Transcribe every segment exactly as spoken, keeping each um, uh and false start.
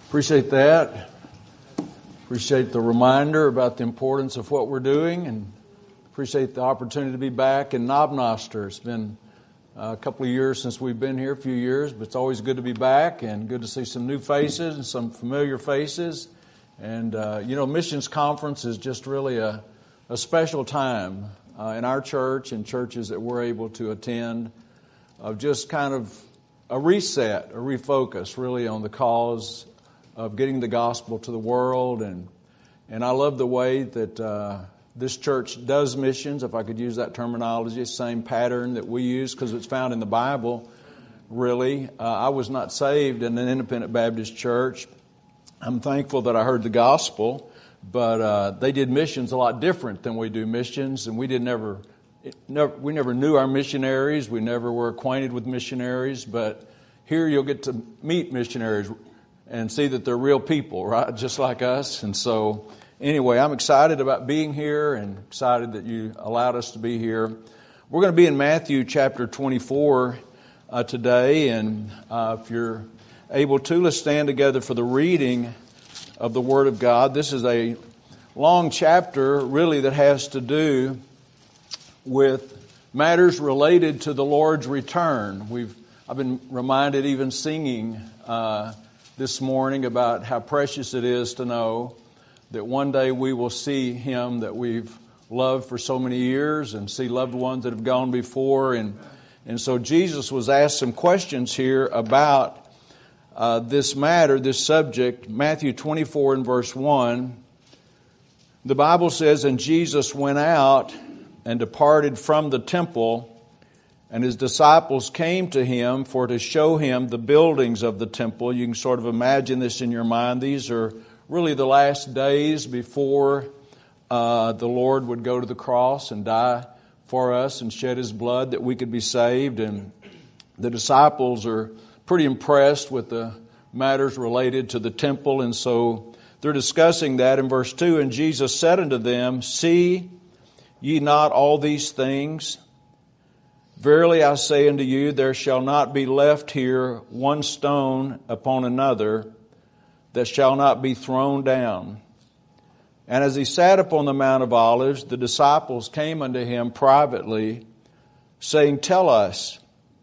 Appreciate that. Appreciate the reminder about the importance of what we're doing, and appreciate the opportunity to be back in Knob Noster. It's been a couple of years since we've been here, a few years, but it's always good to be back and good to see some new faces and some familiar faces. And, uh, you know, Missions Conference is just really a, a special time uh, in our church and churches that we're able to attend, of just kind of a reset, a refocus really on the cause of getting the gospel to the world. And and I love the way that uh, this church does missions, if I could use that terminology, same pattern that we use because it's found in the Bible, really. Uh, I was not saved in an independent Baptist church. I'm thankful that I heard the gospel, but uh, they did missions a lot different than we do missions, and we did never, never, we never knew our missionaries. We never were acquainted with missionaries, but here you'll get to meet missionaries and see that they're real people, right? Just like us. And so, anyway, I'm excited about being here and excited that you allowed us to be here. We're going to be in Matthew chapter twenty-four uh, today, and uh, if you're able to, let's stand together for the reading of the Word of God. This is a long chapter, really, that has to do with matters related to the Lord's return. We've I've been reminded, even singing uh, this morning, about how precious it is to know that one day we will see Him that we've loved for so many years and see loved ones that have gone before. And, and so Jesus was asked some questions here about uh, this matter, this subject. Matthew twenty-four and verse one, the Bible says, "And Jesus went out and departed from the temple, and His disciples came to Him for to show Him the buildings of the temple." You can sort of imagine this in your mind. These are really the last days before uh, the Lord would go to the cross and die for us and shed His blood that we could be saved. And the disciples are pretty impressed with the matters related to the temple. And so they're discussing that in verse two. "And Jesus said unto them, See ye not all these things? Verily I say unto you, there shall not be left here one stone upon another that shall not be thrown down." And as He sat upon the Mount of Olives, the disciples came unto Him privately, saying, Tell us,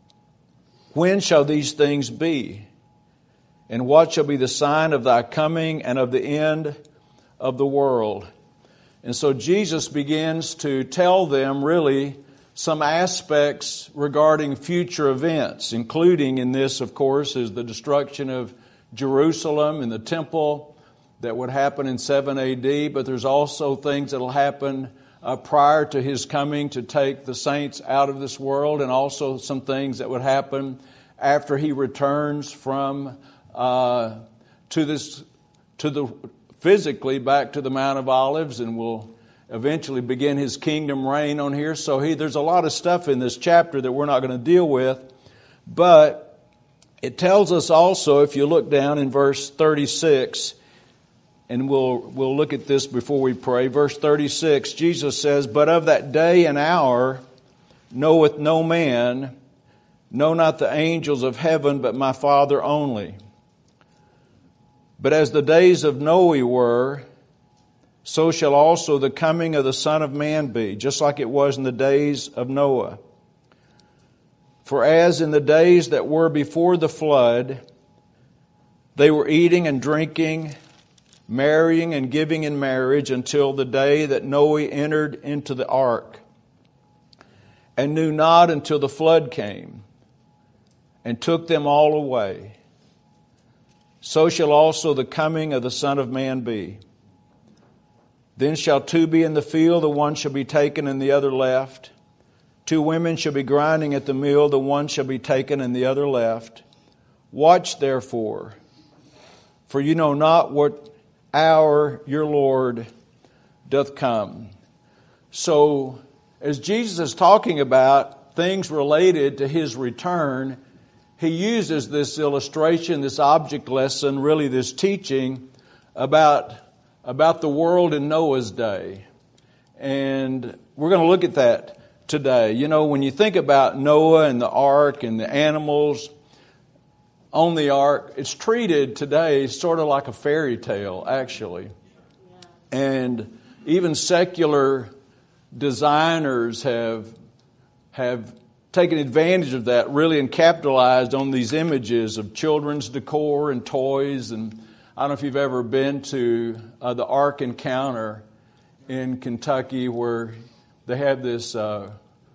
when shall these things be? And what shall be the sign of Thy coming and of the end of the world? And so Jesus begins to tell them really some aspects regarding future events, including in this, of course, is the destruction of Jerusalem and the temple that would happen in seven A D, but there's also things that will happen uh, prior to His coming to take the saints out of this world, and also some things that would happen after He returns from uh, to this to the physically back to the Mount of Olives, and will eventually begin His kingdom reign on here. So he, there's a lot of stuff in this chapter that we're not going to deal with. But it tells us also, if you look down in verse thirty-six, and we'll we'll look at this before we pray. Verse thirty-six, Jesus says, "But of that day and hour knoweth no man, no not the angels of heaven, but my Father only. But as the days of Noe were, so shall also the coming of the Son of Man be," just like it was in the days of Noah. "For as in the days that were before the flood, they were eating and drinking, marrying and giving in marriage until the day that Noe entered into the ark, and knew not until the flood came, and took them all away. So shall also the coming of the Son of Man be. Then shall two be in the field, the one shall be taken and the other left. Two women shall be grinding at the mill, the one shall be taken and the other left. Watch therefore, for you know not what hour your Lord doth come." So, as Jesus is talking about things related to His return, He uses this illustration, this object lesson, really this teaching about about the world in Noah's day. And we're going to look at that today. You know, when you think about Noah and the ark and the animals, on the ark, it's treated today sort of like a fairy tale, actually. And even secular designers have have taken advantage of that, really, and capitalized on these images of children's decor and toys. And I don't know if you've ever been to uh, the Ark Encounter in Kentucky, where they have this uh,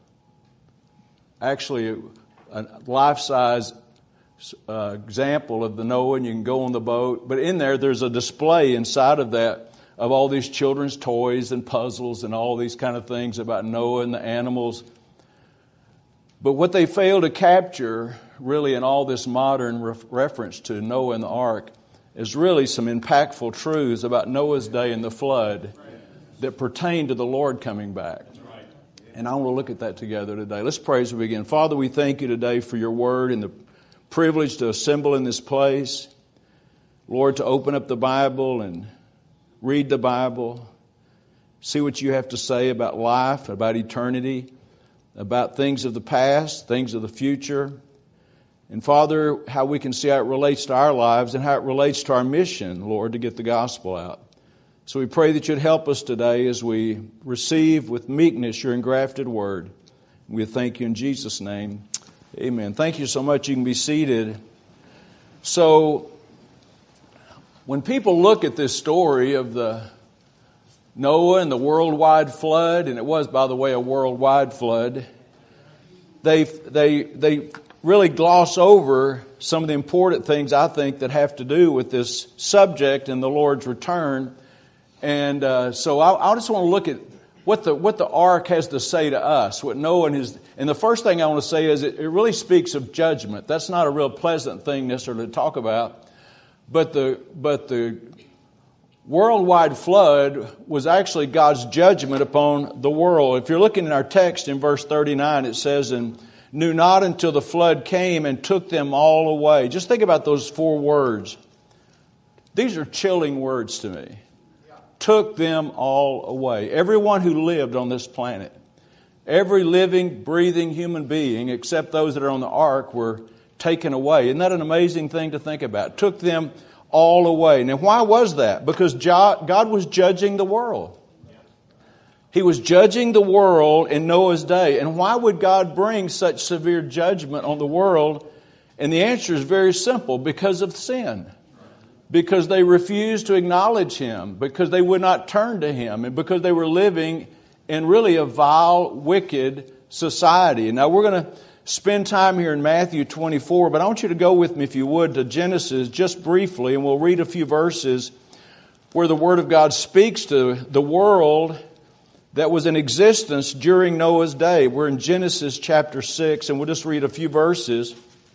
actually a life-size uh, example of the Noah, and you can go on the boat. But in there, there's a display inside of that of all these children's toys and puzzles and all these kind of things about Noah and the animals. But what they fail to capture, really, in all this modern ref- reference to Noah and the ark, is really some impactful truths about Noah's day and the flood that pertain to the Lord coming back. And I want to look at that together today. Let's pray as we begin. Father, we thank you today for your word and the privilege to assemble in this place. Lord, to open up the Bible and read the Bible, see what you have to say about life, about eternity, about things of the past, things of the future. And Father, how we can see how it relates to our lives and how it relates to our mission, Lord, to get the gospel out. So we pray that you'd help us today as we receive with meekness your engrafted word. We thank you in Jesus' name. Amen. Thank you so much. You can be seated. So, when people look at this story of the Noah and the worldwide flood, and it was, by the way, a worldwide flood, they they they really gloss over some of the important things, I think, that have to do with this subject and the Lord's return. And uh, so I, I just want to look at what the what the ark has to say to us, what Noah and his. And the first thing I want to say is it, it really speaks of judgment. That's not a real pleasant thing necessarily to talk about, but the but the worldwide flood was actually God's judgment upon the world. If you're looking in our text in verse thirty-nine, it says, "And knew not until the flood came and took them all away." Just think about those four words. These are chilling words to me. Took them all away. Everyone who lived on this planet, every living, breathing human being, except those that are on the ark, were taken away. Isn't that an amazing thing to think about? Took them all away. Now, why was that? Because God was judging the world. He was judging the world in Noah's day. And why would God bring such severe judgment on the world? And the answer is very simple: because of sin. Because they refused to acknowledge Him, because they would not turn to Him, and because they were living in really a vile, wicked society. And now we're going to spend time here in Matthew twenty-four, but I want you to go with me, if you would, to Genesis just briefly, and we'll read a few verses where the Word of God speaks to the world that was in existence during Noah's day. We're in Genesis chapter six, and we'll just read a few verses.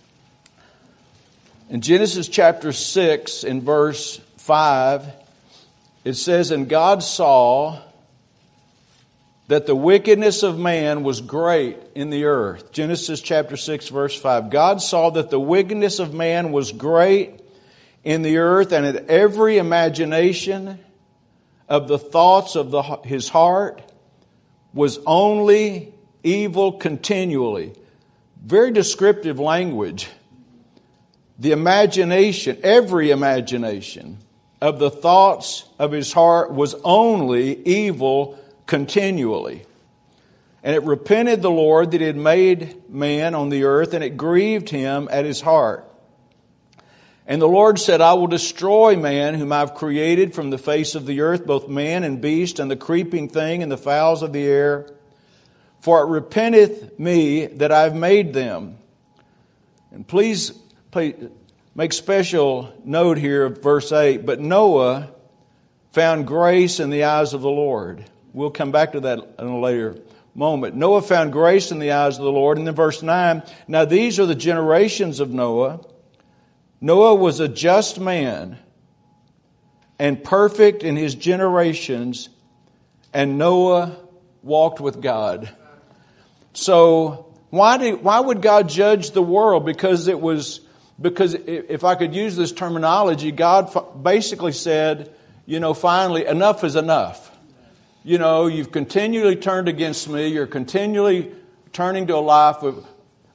In Genesis chapter six, in verse five, it says, "And God saw that the wickedness of man was great in the earth." Genesis chapter six, verse five. God saw that the wickedness of man was great in the earth, and that every imagination of the thoughts of the, his heart was only evil continually. Very descriptive language. The imagination, every imagination of the thoughts of his heart was only evil continually. And it repented the Lord that He had made man on the earth, and it grieved Him at His heart. And the Lord said, "I will destroy man whom I have created from the face of the earth, both man and beast, and the creeping thing, and the fowls of the air. For it repenteth me that I have made them." And please, please make special note here of verse eight. "But Noah found grace in the eyes of the Lord." We'll come back to that in a later moment. Noah found grace in the eyes of the Lord. And then verse nine, "Now these are the generations of Noah. Noah was a just man and perfect in his generations, and Noah walked with God." So why did why would God judge the world? Because it was because if I could use this terminology, God basically said, you know, finally, enough is enough. You know, you've continually turned against me. You're continually turning to a life of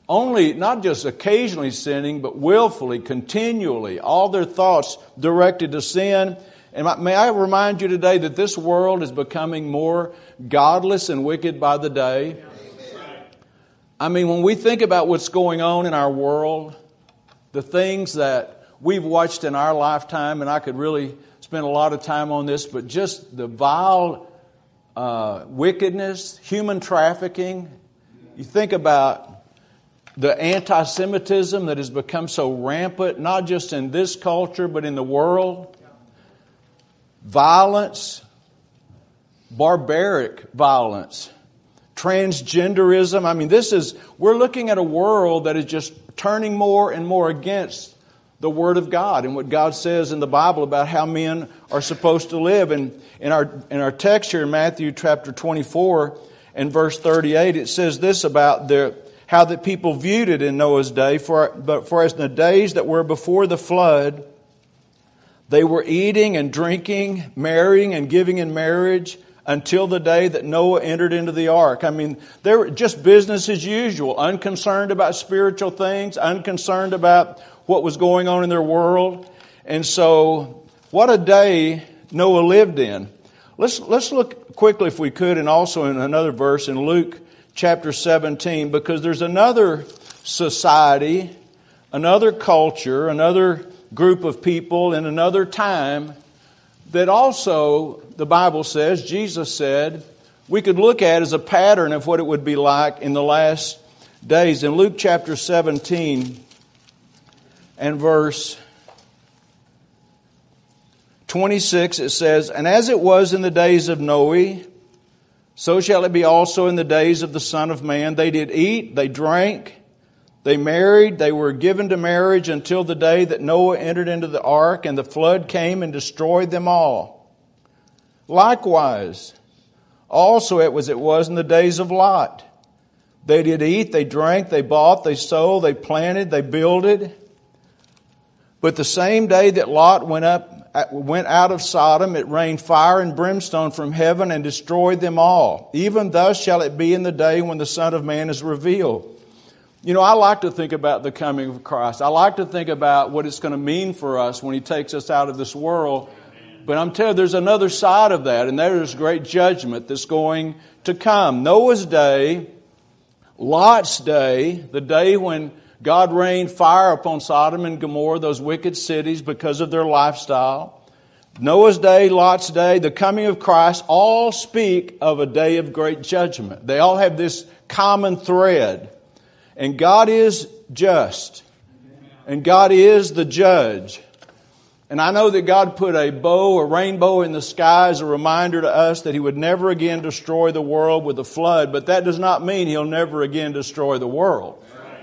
only, not just occasionally sinning, but willfully, continually, all their thoughts directed to sin. And may I remind you today that this world is becoming more godless and wicked by the day. I mean, when we think about what's going on in our world, the things that we've watched in our lifetime, and I could really spend a lot of time on this, but just the vile uh, wickedness, human trafficking. You think about the anti-Semitism that has become so rampant, not just in this culture, but in the world. Violence, barbaric violence, transgenderism. I mean, this is, we're looking at a world that is just turning more and more against the Word of God and what God says in the Bible about how men are supposed to live. And in our, in our text here in Matthew chapter twenty-four and verse thirty-eight, it says this about their how the people viewed it in Noah's day. For, but for as in the days that were before the flood, they were eating and drinking, marrying and giving in marriage until the day that Noah entered into the ark. I mean, they were just business as usual, unconcerned about spiritual things, unconcerned about what was going on in their world. And so, what a day Noah lived in. Let's, let's look quickly, if we could, and also in another verse in Luke chapter seventeen, because there's another society, another culture, another group of people in another time that also, the Bible says, Jesus said, we could look at as a pattern of what it would be like in the last days. In Luke chapter seventeen and verse twenty-six, it says, "And as it was in the days of Noe, so shall it be also in the days of the Son of Man. They did eat, they drank, they married, they were given to marriage until the day that Noah entered into the ark, and the flood came and destroyed them all. Likewise, also it was it was in the days of Lot. They did eat, they drank, they bought, they sold, they planted, they builded. But the same day that Lot went up, went out of Sodom, it rained fire and brimstone from heaven and destroyed them all. Even thus shall it be in the day when the Son of Man is revealed." You know, I like to think about the coming of Christ. I like to think about what it's going to mean for us when He takes us out of this world. But I'm telling you, there's another side of that, and there is great judgment that's going to come. Noah's day, Lot's day, the day when God rained fire upon Sodom and Gomorrah, those wicked cities, because of their lifestyle. Noah's day, Lot's day, the coming of Christ, all speak of a day of great judgment. They all have this common thread. And God is just. And God is the judge. And I know that God put a bow, a rainbow in the sky as a reminder to us that He would never again destroy the world with a flood. But that does not mean He'll never again destroy the world.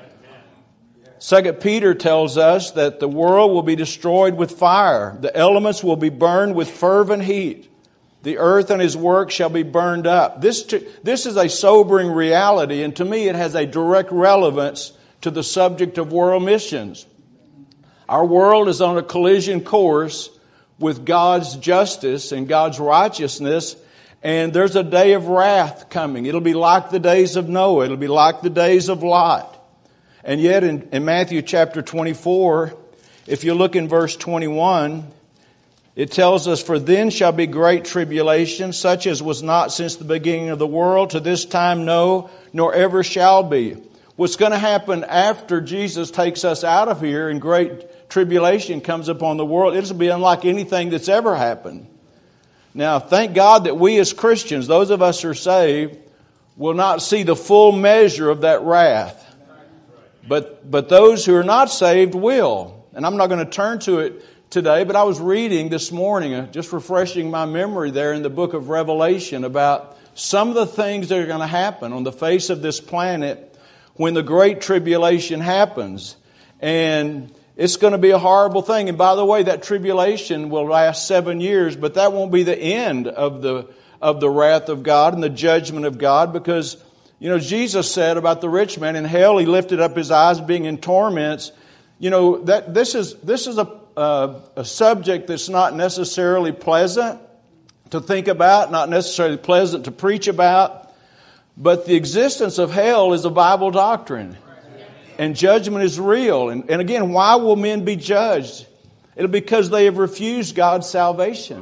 Second Peter tells us that the world will be destroyed with fire. The elements will be burned with fervent heat. The earth and His work shall be burned up. This, this is a sobering reality, and to me it has a direct relevance to the subject of world missions. Our world is on a collision course with God's justice and God's righteousness, and there's a day of wrath coming. It'll be like the days of Noah. It'll be like the days of Lot. And yet in, in Matthew chapter twenty-four, if you look in verse twenty-one, it tells us, "For then shall be great tribulation, such as was not since the beginning of the world, to this time no, nor ever shall be." What's going to happen after Jesus takes us out of here and great tribulation comes upon the world, it'll be unlike anything that's ever happened. Now, thank God that we as Christians, those of us who are saved, will not see the full measure of that wrath. But, but those who are not saved will. And I'm not going to turn to it today, but I was reading this morning, uh, just refreshing my memory there in the book of Revelation about some of the things that are going to happen on the face of this planet when the Great Tribulation happens. And it's going to be a horrible thing. And by the way, that tribulation will last seven years, but that won't be the end of the, of the wrath of God and the judgment of God, because, you know, Jesus said about the rich man in hell, he lifted up his eyes being in torments. You know, that this is, this is a Uh, a subject that's not necessarily pleasant to think about, not necessarily pleasant to preach about, but the existence of hell is a Bible doctrine. And judgment is real. And, and again, why will men be judged? It'll be because they have refused God's salvation.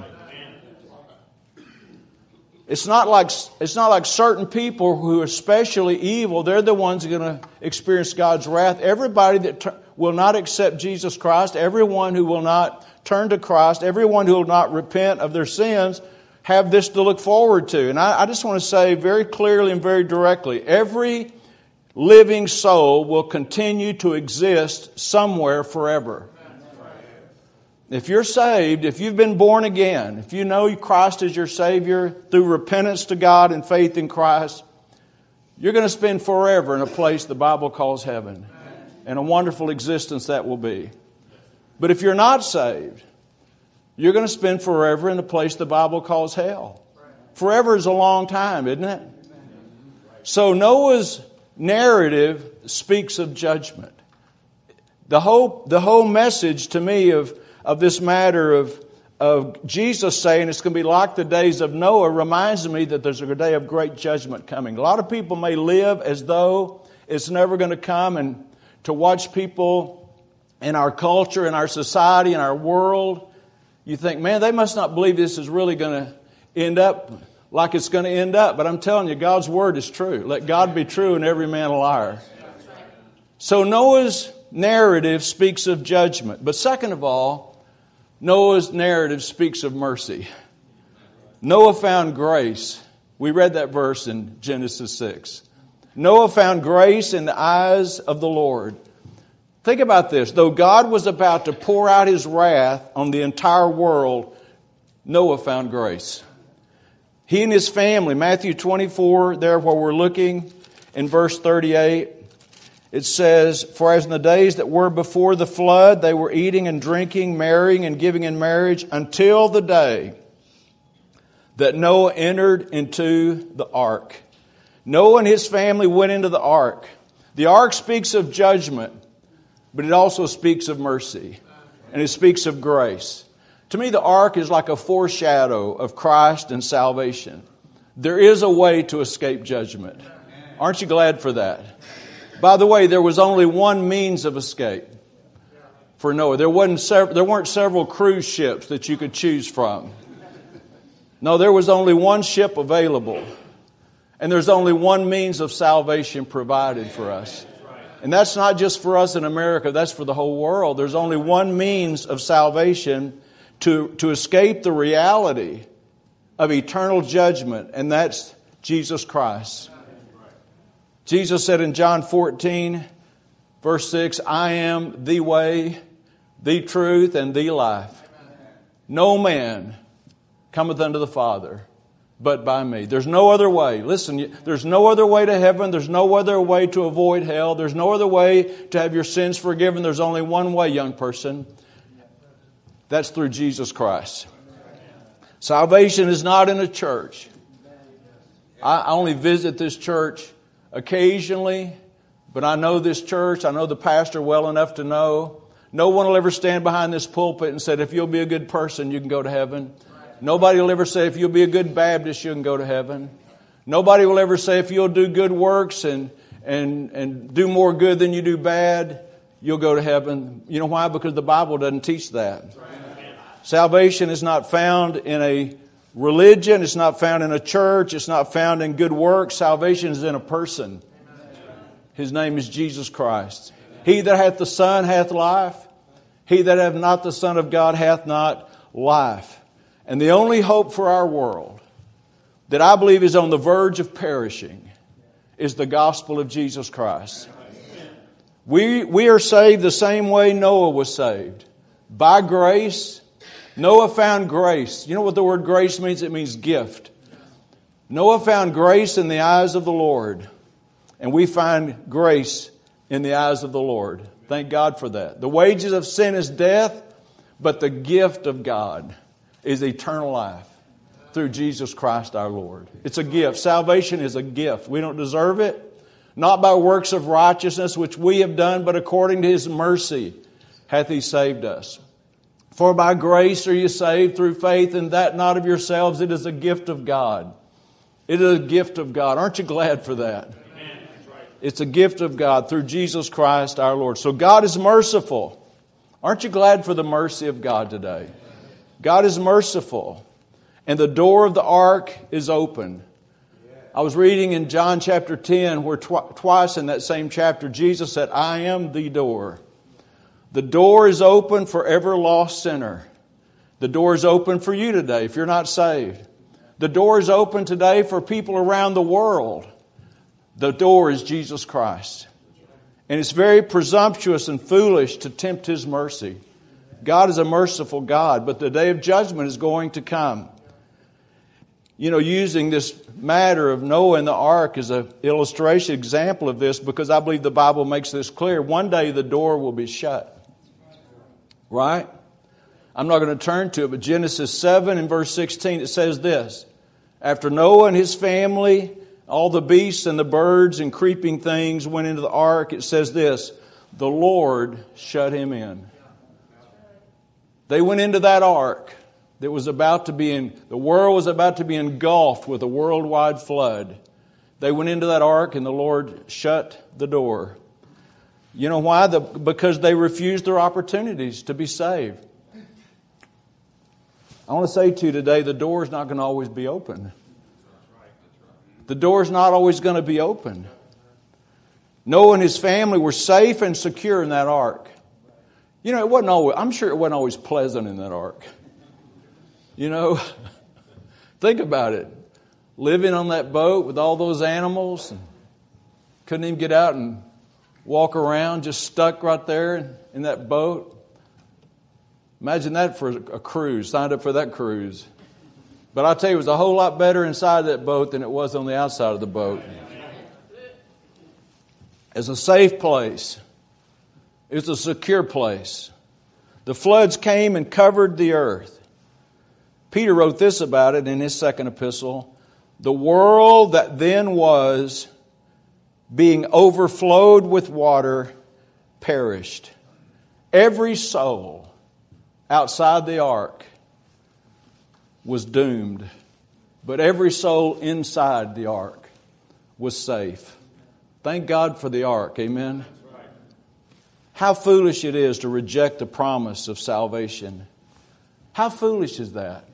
It's not like it's not like certain people who are especially evil. They're the ones who are going to experience God's wrath. Everybody that t- will not accept Jesus Christ, everyone who will not turn to Christ, everyone who will not repent of their sins, have this to look forward to. And I, I just want to say very clearly and very directly, every living soul will continue to exist somewhere forever. If you're saved, if you've been born again, if you know Christ is your Savior through repentance to God and faith in Christ, you're going to spend forever in a place the Bible calls heaven. And a wonderful existence that will be. But if you're not saved, you're going to spend forever in a place the Bible calls hell. Forever is a long time, isn't it? So Noah's narrative speaks of judgment. The whole, the whole message to me of of this matter of, of Jesus saying it's going to be like the days of Noah reminds me that there's a day of great judgment coming. A lot of people may live as though it's never going to come, and to watch people in our culture, in our society, in our world, you think, man, they must not believe this is really going to end up like it's going to end up. But I'm telling you, God's word is true. Let God be true and every man a liar. So Noah's narrative speaks of judgment. But second of all, Noah's narrative speaks of mercy. Noah found grace. We read that verse in Genesis six. Noah found grace in the eyes of the Lord. Think about this. Though God was about to pour out His wrath on the entire world, Noah found grace. He and his family, Matthew twenty-four, there where we're looking in verse thirty-eight, it says, "For as in the days that were before the flood, they were eating and drinking, marrying and giving in marriage, until the day that Noah entered into the ark." Noah and his family went into the ark. The ark speaks of judgment, but it also speaks of mercy. And it speaks of grace. To me, the ark is like a foreshadow of Christ and salvation. There is a way to escape judgment. Aren't you glad for that? By the way, there was only one means of escape for Noah. There wasn't sev- there weren't several cruise ships that you could choose from. No, there was only one ship available. And there's only one means of salvation provided for us. And that's not just for us in America, that's for the whole world. There's only one means of salvation to, to escape the reality of eternal judgment, and that's Jesus Christ. Jesus said in John fourteen, verse six, "I am the way, the truth, and the life. No man cometh unto the Father but by me." There's no other way. Listen, there's no other way to heaven. There's no other way to avoid hell. There's no other way to have your sins forgiven. There's only one way, young person. That's through Jesus Christ. Salvation is not in a church. I only visit this church occasionally, but I know this church. I know the pastor well enough to know. No one will ever stand behind this pulpit and say, if you'll be a good person, you can go to heaven. Nobody will ever say, if you'll be a good Baptist, you can go to heaven. Nobody will ever say, if you'll do good works and, and, and do more good than you do bad, you'll go to heaven. You know why? Because the Bible doesn't teach that. Salvation is not found in a religion. It's not found in a church. It's not found in good works. Salvation is in a person. His name is Jesus Christ. He that hath the Son hath life. He that hath not the Son of God hath not life. And the only hope for our world that I believe is on the verge of perishing is the gospel of Jesus Christ. We, we are saved the same way Noah was saved. By grace. Noah found grace. You know what the word grace means? It means gift. Noah found grace in the eyes of the Lord. And we find grace in the eyes of the Lord. Thank God for that. The wages of sin is death, but the gift of God is eternal life through Jesus Christ our Lord. It's a gift. Salvation is a gift. We don't deserve it. Not by works of righteousness which we have done, but according to His mercy hath He saved us. For by grace are you saved through faith, and that not of yourselves. It is a gift of God. It is a gift of God. Aren't you glad for that? It's a gift of God through Jesus Christ our Lord. So God is merciful. Aren't you glad for the mercy of God today? God is merciful. And the door of the ark is open. I was reading in John chapter ten where tw- twice in that same chapter Jesus said, I am the door. The door is open for every lost sinner. The door is open for you today if you're not saved. The door is open today for people around the world. The door is Jesus Christ. And it's very presumptuous and foolish to tempt His mercy. God is a merciful God, but the day of judgment is going to come. You know, using this matter of Noah and the ark as an illustration, example of this, because I believe the Bible makes this clear. One day the door will be shut. Right? I'm not going to turn to it, but Genesis seven and verse sixteen, it says this. After Noah and his family, all the beasts and the birds and creeping things went into the ark, it says this, the Lord shut him in. They went into that ark that was about to be in, the world was about to be engulfed with a worldwide flood. They went into that ark and the Lord shut the door. You know why? The, because they refused their opportunities to be saved. I want to say to you today, the door is not going to always be open. The door is not always going to be open. Noah and his family were safe and secure in that ark. You know, it wasn't always, I'm sure it wasn't always pleasant in that ark. You know, think about it. Living on that boat with all those animals, and couldn't even get out and walk around, just stuck right there in, in that boat. Imagine that for a cruise, signed up for that cruise. But I'll tell you, it was a whole lot better inside that boat than it was on the outside of the boat. It's a safe place. It's a secure place. The floods came and covered the earth. Peter wrote this about it in his second epistle. The world that then was, being overflowed with water, perished. Every soul outside the ark was doomed, but every soul inside the ark was safe. Thank God for the ark. Amen. How foolish it is to reject the promise of salvation. How foolish is that?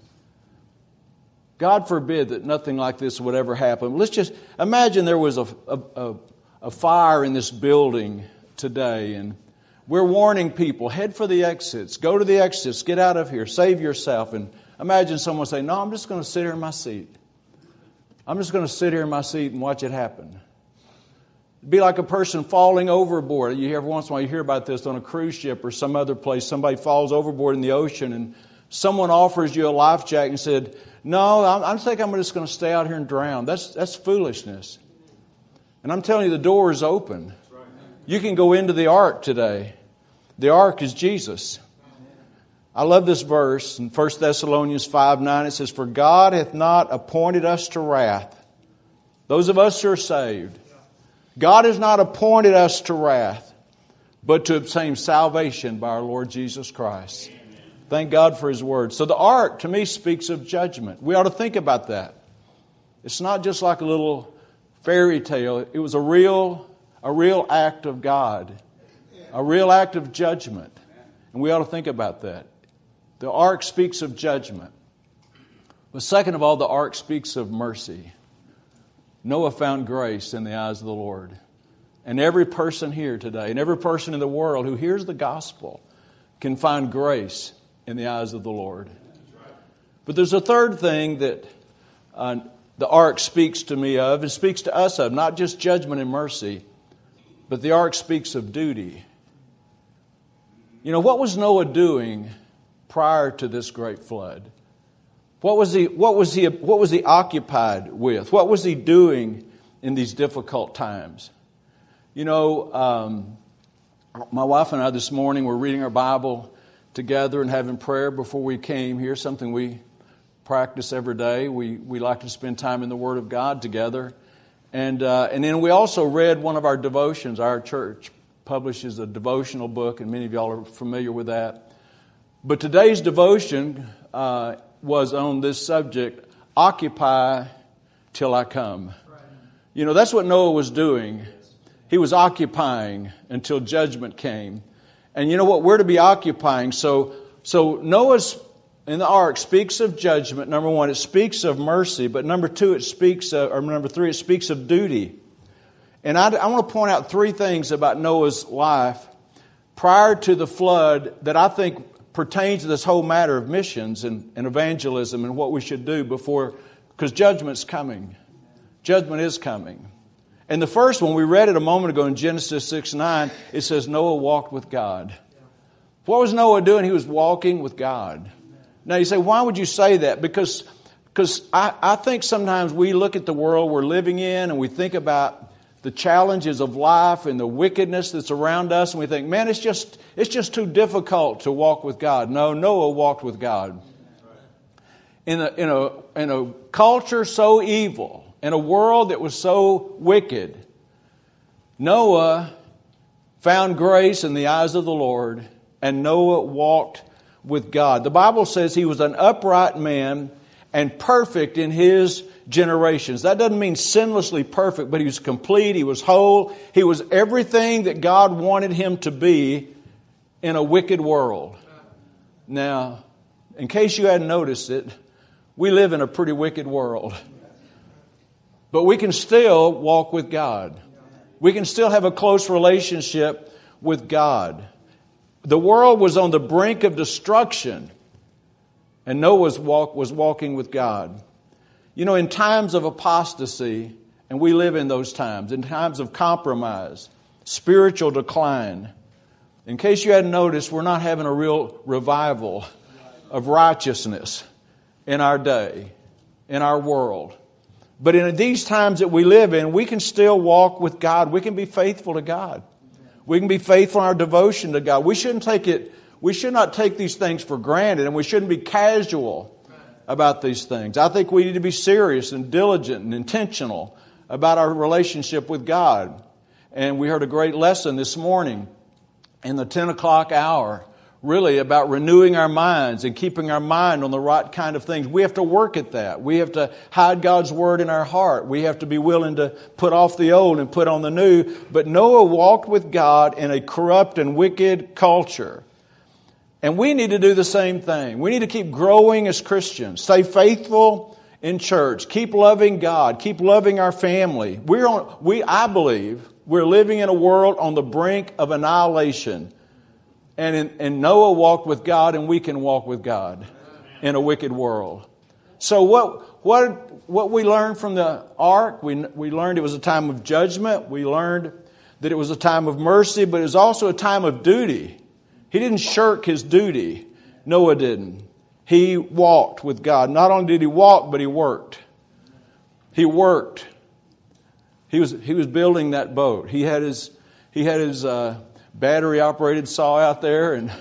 God forbid that nothing like this would ever happen. Let's just imagine there was a, a, a fire in this building today, and we're warning people, head for the exits, go to the exits, get out of here, save yourself. And imagine someone saying, no, I'm just going to sit here in my seat. I'm just going to sit here in my seat and watch it happen. It'd be like a person falling overboard. You hear every once in a while you hear about this on a cruise ship or some other place. Somebody falls overboard in the ocean and someone offers you a life jacket and said, no, I think I'm just going to stay out here and drown. That's, that's foolishness. And I'm telling you, the door is open. You can go into the ark today. The ark is Jesus. I love this verse in First Thessalonians five nine. It says, for God hath not appointed us to wrath. Those of us who are saved. God has not appointed us to wrath, but to obtain salvation by our Lord Jesus Christ. Thank God for His Word. So the ark, to me, speaks of judgment. We ought to think about that. It's not just like a little fairy tale. It was a real, a real act of God. A real act of judgment. And we ought to think about that. The ark speaks of judgment. But second of all, the ark speaks of mercy. Noah found grace in the eyes of the Lord. And every person here today, and every person in the world who hears the gospel can find grace in the eyes of the Lord. But there's a third thing that uh, the ark speaks to me of, and speaks to us of, not just judgment and mercy, but the ark speaks of duty. You know, what was Noah doing prior to this great flood? What was he, what was he, what was he occupied with? What was he doing in these difficult times? You know, um, my wife and I this morning were reading our Bible together and having prayer before we came here, something we practice every day. We we like to spend time in the Word of God together. And uh, and then we also read one of our devotions. Our church publishes a devotional book, and many of y'all are familiar with that. But today's devotion uh, was on this subject, Occupy Till I Come. You know, that's what Noah was doing. he was occupying until judgment came. And you know what? We're to be occupying. So, so Noah's in the ark speaks of judgment. Number one, it speaks of mercy. But number two, it speaks of, or number three, it speaks of duty. And I, I want to point out three things about Noah's life prior to the flood that I think pertains to this whole matter of missions and, and evangelism and what we should do before, because judgment's coming. Judgment is coming. And the first one, we read it a moment ago in Genesis six nine, it says Noah walked with God. What was Noah doing? He was walking with God. Now you say, why would you say that? Because, because I, I think sometimes we look at the world we're living in and we think about the challenges of life and the wickedness that's around us, and we think, man, it's just it's just too difficult to walk with God. No, Noah walked with God. In a in a in a culture so evil, in a world that was so wicked, Noah found grace in the eyes of the Lord, and Noah walked with God. The Bible says he was an upright man and perfect in his generations. That doesn't mean sinlessly perfect, but he was complete, he was whole, he was everything that God wanted him to be in a wicked world. Now, in case you hadn't noticed it, we live in a pretty wicked world. But we can still walk with God. We can still have a close relationship with God. The world was on the brink of destruction, and Noah's walk was walking with God. You know, in times of apostasy, and we live in those times, in times of compromise, spiritual decline, in case you hadn't noticed, we're not having a real revival of righteousness in our day, in our world. But in these times that we live in, we can still walk with God. We can be faithful to God. We can be faithful in our devotion to God. We shouldn't take it, we should not take these things for granted, and we shouldn't be casual about these things. I think we need to be serious and diligent and intentional about our relationship with God. And we heard a great lesson this morning in the ten o'clock hour, really about renewing our minds and keeping our mind on the right kind of things. We have to work at that. We have to hide God's Word in our heart. We have to be willing to put off the old and put on the new. But Noah walked with God in a corrupt and wicked culture. And we need to do the same thing. We need to keep growing as Christians. Stay faithful in church. Keep loving God. Keep loving our family. We're on, we, I believe, we're living in a world on the brink of annihilation. And, in, and Noah walked with God, and we can walk with God in a wicked world. So what what what we learned from the ark, we we learned it was a time of judgment. We learned that it was a time of mercy, but it was also a time of duty. He didn't shirk his duty. Noah didn't. He walked with God. Not only did he walk, but he worked. He worked. He was he was building that boat. He had his he had his uh, battery operated saw out there, and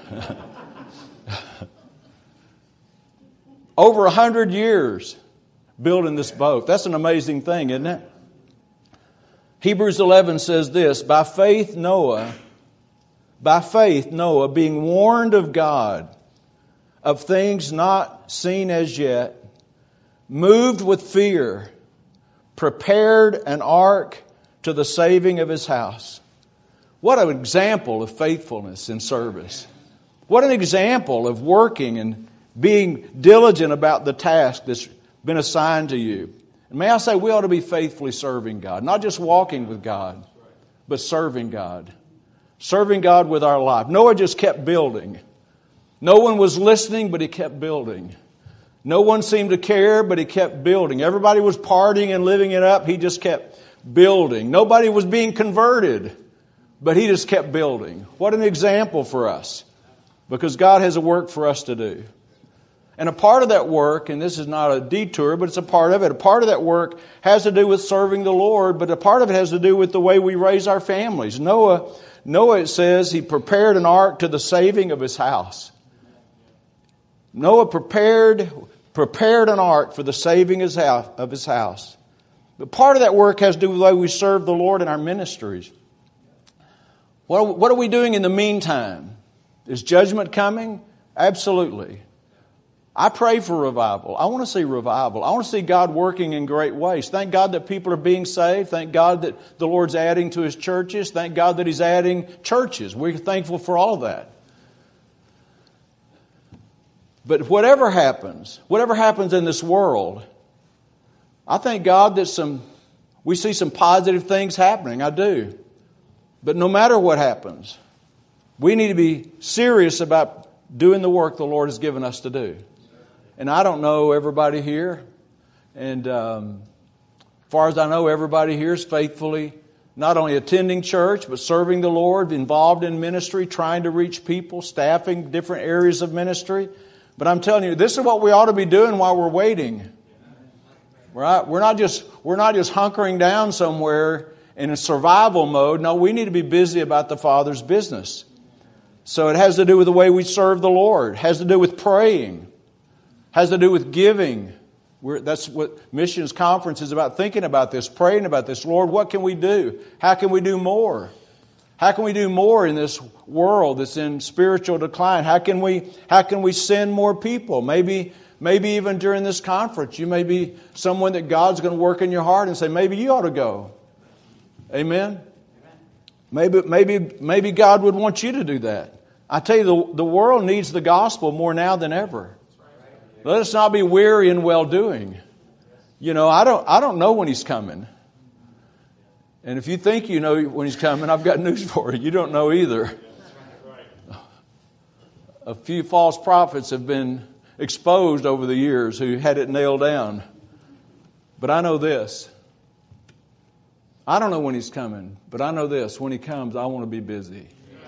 over a hundred years building this boat. That's an amazing thing, isn't it? Hebrews eleven says this: by faith Noah, by faith Noah, being warned of God of things not seen as yet, moved with fear, prepared an ark to the saving of his house. What an example of faithfulness and service. What an example of working and being diligent about the task that's been assigned to you. And may I say, we ought to be faithfully serving God. Not just walking with God, but serving God. Serving God with our life. Noah just kept building. No one was listening, but he kept building. No one seemed to care, but he kept building. Everybody was partying and living it up. He just kept building. Nobody was being converted, but he just kept building. What an example for us. Because God has a work for us to do. And a part of that work, and this is not a detour, but it's a part of it. A part of that work has to do with serving the Lord, but a part of it has to do with the way we raise our families. Noah, Noah, it says, he prepared an ark to the saving of his house. Noah prepared, prepared an ark for the saving of his house. But part of that work has to do with the way we serve the Lord in our ministries. What, what are we doing in the meantime? Is judgment coming? Absolutely. I pray for revival. I want to see revival. I want to see God working in great ways. Thank God that people are being saved. Thank God that the Lord's adding to His churches. Thank God that He's adding churches. We're thankful for all of that. But whatever happens, whatever happens in this world, I thank God that some we see some positive things happening. I do. But no matter what happens, we need to be serious about doing the work the Lord has given us to do. And I don't know everybody here. And um, as far as I know, everybody here is faithfully not only attending church, but serving the Lord, involved in ministry, trying to reach people, staffing different areas of ministry. But I'm telling you, this is what we ought to be doing while we're waiting. Right? We're not just we're not just hunkering down somewhere in a survival mode. No, we need to be busy about the Father's business. So it has to do with the way we serve the Lord. It has to do with praying. It has to do with giving. We're, that's what Missions Conference is about, thinking about this, praying about this. Lord, what can we do? How can we do more? How can we do more in this world that's in spiritual decline? How can we how can we send more people? Maybe maybe even during this conference, you may be someone that God's going to work in your heart and say, maybe you ought to go. Amen? Maybe maybe maybe God would want you to do that. I tell you, the, the world needs the gospel more now than ever. Let us not be weary in well-doing. You know, I don't I don't know when He's coming. And if you think you know when He's coming, I've got news for you. You don't know either. A few false prophets have been exposed over the years who had it nailed down. But I know this. I don't know when He's coming, but I know this. When He comes, I want to be busy.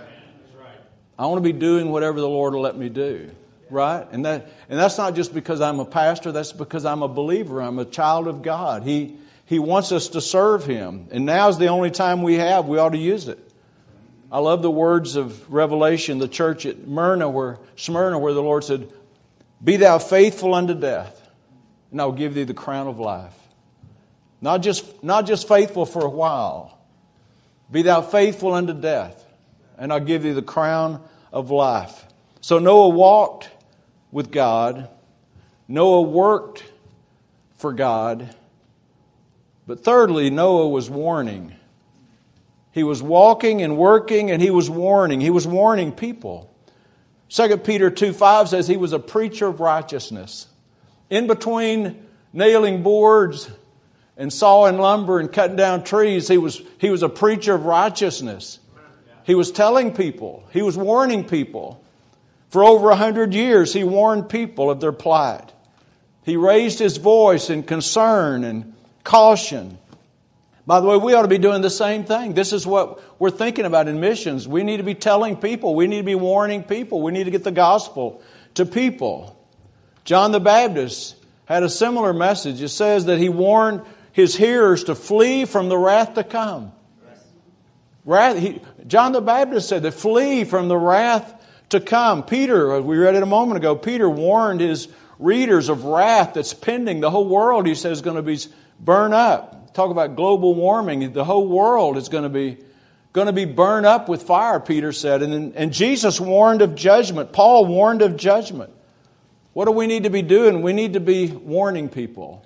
I want to be doing whatever the Lord will let me do. Right? And that and that's not just because I'm a pastor. That's because I'm a believer. I'm a child of God. He He wants us to serve Him. And now's the only time we have. We ought to use it. I love the words of Revelation, the church at Smyrna where, Smyrna, where the Lord said, "Be thou faithful unto death, and I will give thee the crown of life." Not just, not just faithful for a while. Be thou faithful unto death, and I'll give thee the crown of life. So Noah walked with God. Noah worked for God. But thirdly, Noah was warning. He was walking and working and he was warning. He was warning people. Second Peter two five says he was a preacher of righteousness. In between nailing boards and sawing lumber and cutting down trees, he was, he was a preacher of righteousness. He was telling people. He was warning people. For over a hundred years, he warned people of their plight. He raised his voice in concern and caution. By the way, we ought to be doing the same thing. This is what we're thinking about in missions. We need to be telling people. We need to be warning people. We need to get the gospel to people. John the Baptist had a similar message. It says that he warned his hearers to flee from the wrath to come. Wrath, he, John the Baptist said to flee from the wrath to come. Peter, we read it a moment ago, Peter warned his readers of wrath that's pending. The whole world, he says, is going to be burned up. Talk about global warming. The whole world is going to be going to be burned up with fire, Peter said. And, and Jesus warned of judgment. Paul warned of judgment. What do we need to be doing? We need to be warning people.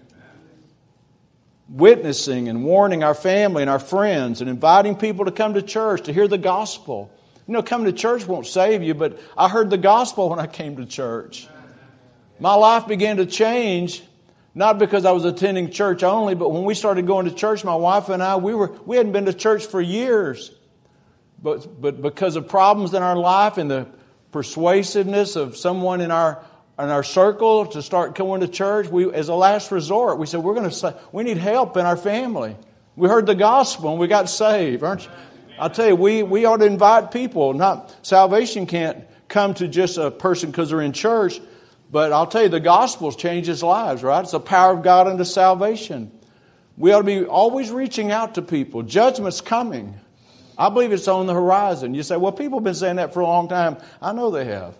Witnessing and warning our family and our friends and inviting people to come to church to hear the gospel. You know, coming to church won't save you, but I heard the gospel when I came to church. My life began to change, not because I was attending church only, but when we started going to church, my wife and I, we were we hadn't been to church for years. But but because of problems in our life and the persuasiveness of someone in our in our circle to start going to church, we as a last resort, we said we're going to we need help in our family. We heard the gospel and we got saved, aren't you? I'll tell you, we, we ought to invite people. Not salvation can't come to just a person because they're in church. But I'll tell you, the gospel changes lives, right? It's the power of God unto salvation. We ought to be always reaching out to people. Judgment's coming. I believe it's on the horizon. You say, well, people have been saying that for a long time. I know they have.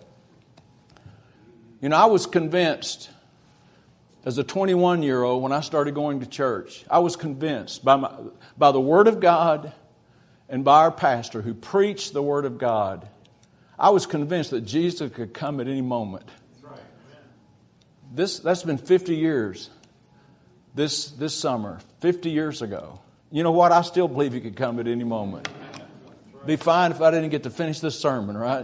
You know, I was convinced as a twenty-one-year-old when I started going to church. I was convinced by my, by the Word of God and by our pastor who preached the Word of God. I was convinced that Jesus could come at any moment. This, that's been fifty years. This, this summer, fifty years ago. You know what? I still believe He could come at any moment. Be fine if I didn't get to finish this sermon, right?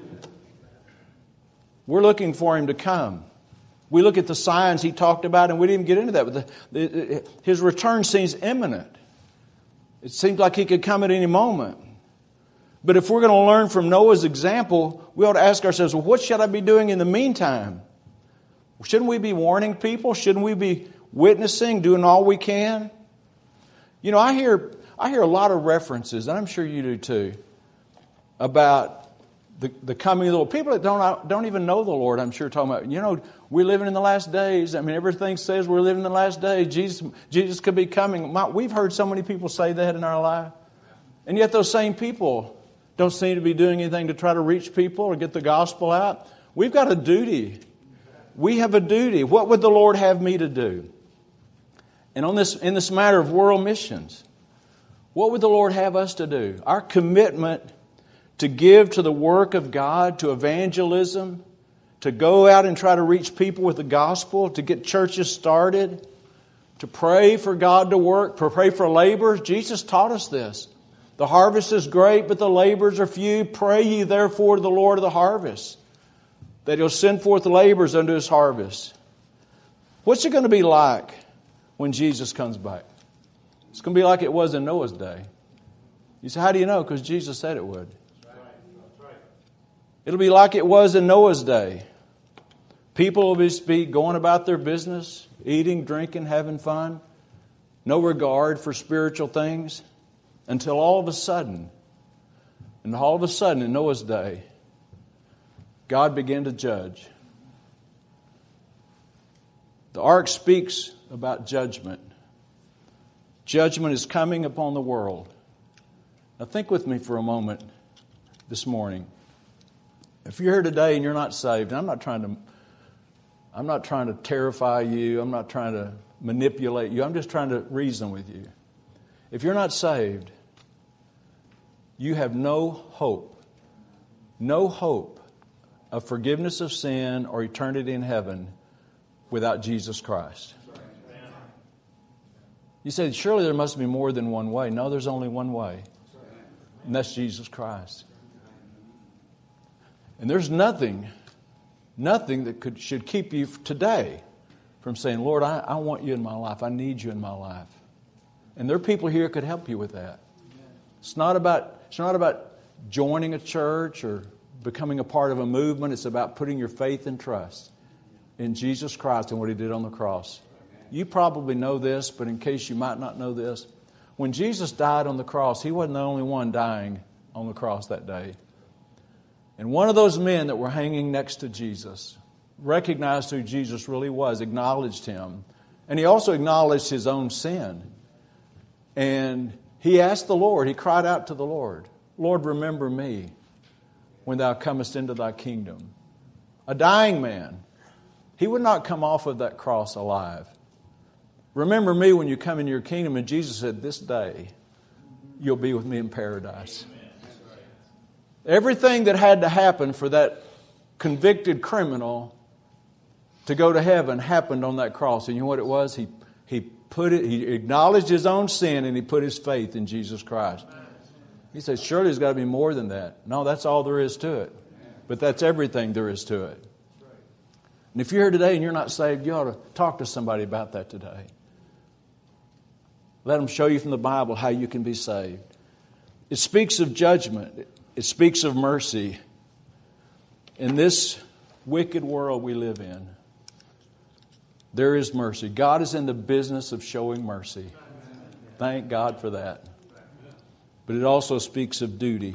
We're looking for Him to come. We look at the signs He talked about, and we didn't even get into that. But the, the, His return seems imminent. It seems like He could come at any moment. But if we're going to learn from Noah's example, we ought to ask ourselves, well, what should I be doing in the meantime? Shouldn't we be warning people? Shouldn't we be witnessing, doing all we can? You know, I hear I hear a lot of references, and I'm sure you do too, about the, the coming of the Lord. People that don't don't even know the Lord, I'm sure, talking about, you know, we're living in the last days. I mean, everything says we're living in the last days. Jesus, Jesus could be coming. My, we've heard so many people say that in our life. And yet those same people don't seem to be doing anything to try to reach people or get the gospel out. We've got a duty. We have a duty. What would the Lord have me to do? And on this, in this matter of world missions, what would the Lord have us to do? Our commitment to give to the work of God, to evangelism, to go out and try to reach people with the gospel, to get churches started, to pray for God to work, to pray for laborers. Jesus taught us this. The harvest is great, but the laborers are few. Pray ye therefore to the Lord of the harvest, that He'll send forth laborers unto His harvest. What's it going to be like when Jesus comes back? It's going to be like it was in Noah's day. You say, how do you know? Because Jesus said it would. It'll be like it was in Noah's day. People will just be going about their business, eating, drinking, having fun. No regard for spiritual things. Until all of a sudden, and all of a sudden in Noah's day, God began to judge. The ark speaks about judgment. Judgment is coming upon the world. Now think with me for a moment this morning. If you're here today and you're not saved, and I'm not trying to I'm not trying to terrify you, I'm not trying to manipulate you, I'm just trying to reason with you. If you're not saved, you have no hope, no hope of forgiveness of sin or eternity in heaven without Jesus Christ. You say, surely there must be more than one way. No, there's only one way, and that's Jesus Christ. And there's nothing, nothing that could should keep you today from saying, Lord, I, I want you in my life. I need you in my life. And there are people here who could help you with that. It's not about it's not about joining a church or becoming a part of a movement. It's about putting your faith and trust in Jesus Christ and what He did on the cross. You probably know this, but in case you might not know this, when Jesus died on the cross, He wasn't the only one dying on the cross that day. And one of those men that were hanging next to Jesus recognized who Jesus really was, acknowledged Him, and he also acknowledged his own sin. And he asked the Lord, he cried out to the Lord, Lord, remember me when Thou comest into Thy kingdom. A dying man. He would not come off of that cross alive. Remember me when you come into your kingdom. And Jesus said, this day you'll be with me in paradise. Everything that had to happen for that convicted criminal to go to heaven happened on that cross. And you know what it was? He he put it. He acknowledged his own sin and he put his faith in Jesus Christ. He said, surely there's got to be more than that. No, that's all there is to it. But that's everything there is to it. And if you're here today and you're not saved, you ought to talk to somebody about that today. Let them show you from the Bible how you can be saved. It speaks of judgment. It speaks of mercy. In this wicked world we live in, there is mercy. God is in the business of showing mercy. Thank God for that. But it also speaks of duty.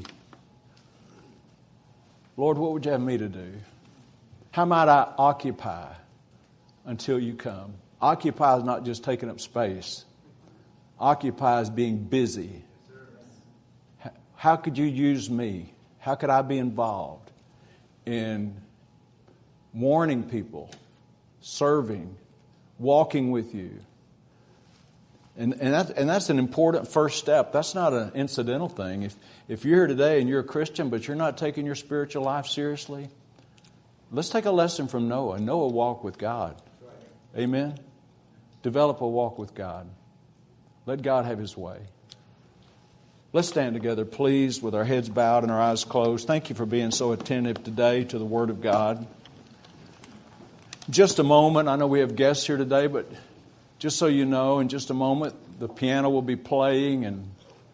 Lord, what would you have me to do? How might I occupy until you come? Occupy is not just taking up space. Occupy is being busy. How could you use me? How could I be involved in warning people, serving, walking with you? And and, that, and that's an important first step. That's not an incidental thing. If if you're here today and you're a Christian, but you're not taking your spiritual life seriously, let's take a lesson from Noah. Noah walked with God. Amen? Develop a walk with God. Let God have His way. Let's stand together, please, with our heads bowed and our eyes closed. Thank you for being so attentive today to the Word of God. Just a moment. I know we have guests here today, but just so you know, in just a moment, the piano will be playing, and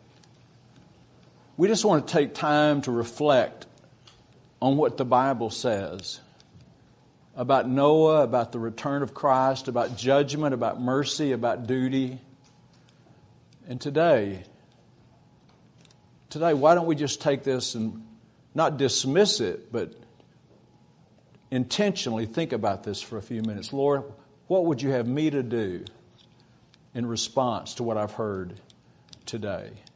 we just want to take time to reflect on what the Bible says about Noah, about the return of Christ, about judgment, about mercy, about duty. And today, today, why don't we just take this and not dismiss it, but intentionally think about this for a few minutes. Lord, what would you have me to do in response to what I've heard today?